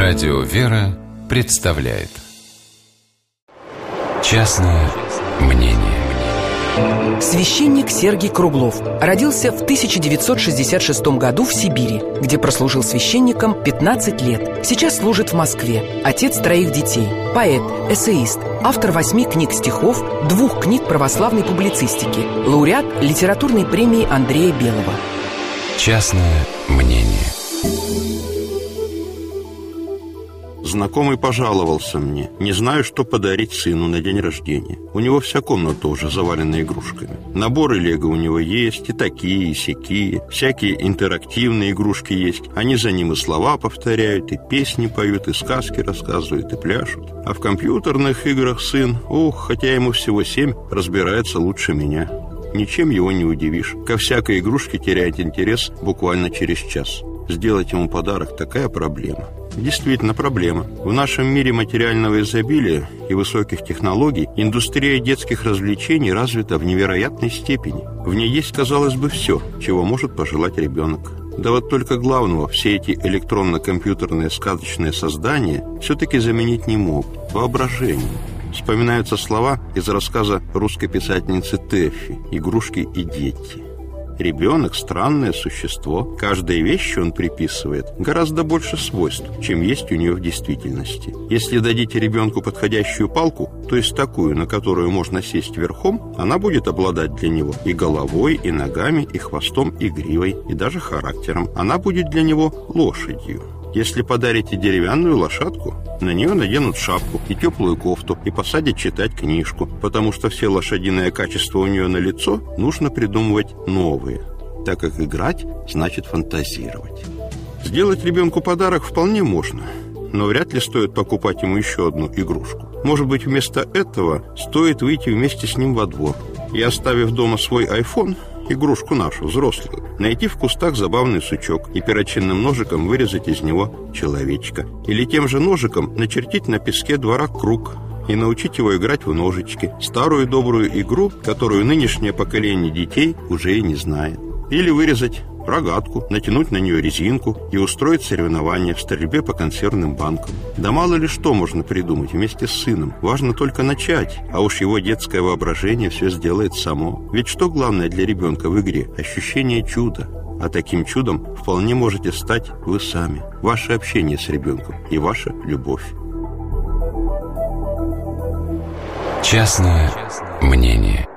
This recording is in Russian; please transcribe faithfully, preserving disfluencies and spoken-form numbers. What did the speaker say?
Радио «Вера» представляет «Частное мнение». Священник Сергий Круглов родился в тысяча девятьсот шестьдесят шестом году в Сибири, где прослужил священником пятнадцать лет. Сейчас служит в Москве. Отец троих детей. Поэт, эссеист, автор восьми книг стихов, двух книг православной публицистики. Лауреат литературной премии Андрея Белого. «Частное мнение». Знакомый пожаловался мне. Не знаю, что подарить сыну на день рождения. У него вся комната уже завалена игрушками. Наборы лего у него есть, и такие, и сякие. Всякие интерактивные игрушки есть. Они за ним и слова повторяют, и песни поют, и сказки рассказывают, и пляшут. А в компьютерных играх сын, ух, хотя ему всего семь, разбирается лучше меня. Ничем его не удивишь. Ко всякой игрушке теряет интерес буквально через час. Сделать ему подарок – такая проблема. Действительно проблема. В нашем мире материального изобилия и высоких технологий индустрия детских развлечений развита в невероятной степени. В ней есть, казалось бы, все, чего может пожелать ребенок. Да вот только главного все эти электронно-компьютерные сказочные создания все-таки заменить не могут – воображение. Вспоминаются слова из рассказа русской писательницы Тэффи «Игрушки и дети». Ребенок – странное существо. Каждой вещи он приписывает гораздо больше свойств, чем есть у нее в действительности. Если дадите ребенку подходящую палку, то есть такую, на которую можно сесть верхом, она будет обладать для него и головой, и ногами, и хвостом, и гривой, и даже характером. Она будет для него лошадью. Если подарите деревянную лошадку, на нее наденут шапку и теплую кофту и посадят читать книжку, потому что все лошадиные качества у нее налицо, нужно придумывать новые, так как играть значит фантазировать. Сделать ребенку подарок вполне можно, но вряд ли стоит покупать ему еще одну игрушку. Может быть, вместо этого стоит выйти вместе с ним во двор и, оставив дома свой айфон, игрушку нашу, взрослую, найти в кустах забавный сучок и перочинным ножиком вырезать из него человечка. Или тем же ножиком начертить на песке двора круг и научить его играть в ножички. Старую добрую игру, которую нынешнее поколение детей уже и не знает. Или вырезать рогатку, натянуть на нее резинку и устроить соревнования в стрельбе по консервным банкам. Да мало ли что можно придумать вместе с сыном. Важно только начать, а уж его детское воображение все сделает само. Ведь что главное для ребенка в игре? Ощущение чуда. А таким чудом вполне можете стать вы сами. Ваше общение с ребенком и ваша любовь. Частное мнение.